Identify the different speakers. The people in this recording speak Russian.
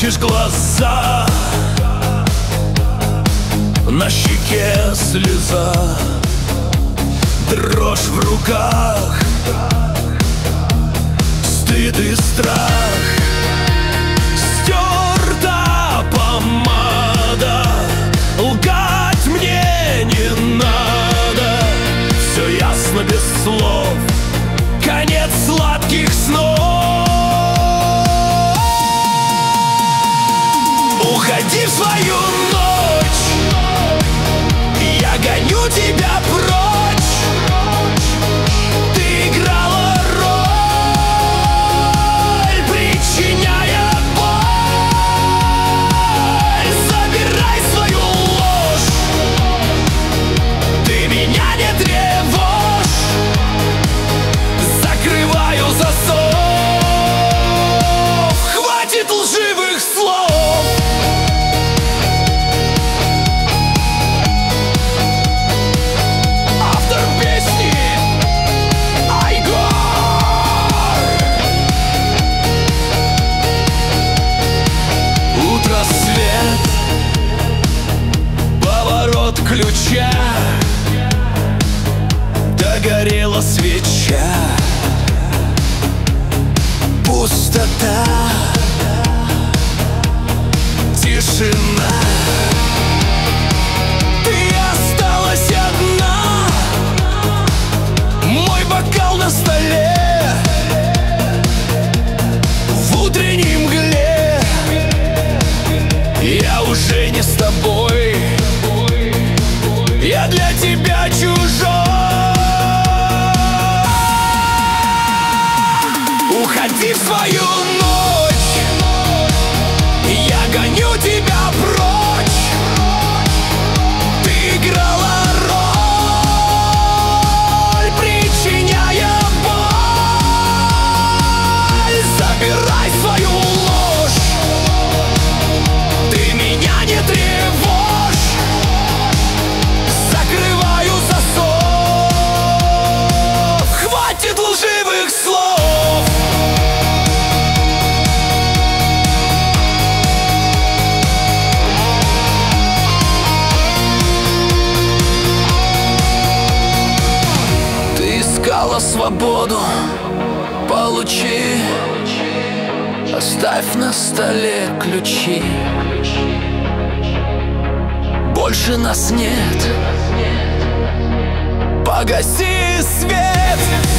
Speaker 1: прячешь глаза, на щеке слеза, дрожь в руках, стыд и страх. Стерта помада, лгать мне не надо. Все ясно без слов, конец сладких снов. Уходи в свою ночь, я гоню тебя прочь. Ты играла роль, причиняя боль. Забирай свою ложь, ты меня не тревожь. Закрываю засов, хватит лживых слов. Ключа, догорела свеча, пустота, тишина. Ты осталась одна, мой бокал на столе. В утренней мгле я уже не с тобой, я для тебя чужой. Уходи в свою ночь, я гоню тебя прочь. Ты играла роль, причиняя боль. Забирай свою ложь, ты меня не тревожь. Закрываю засов, хватит лживых слов. Ты искала свободу, получи. Оставь на столе ключи. Больше нас нет, погаси свет.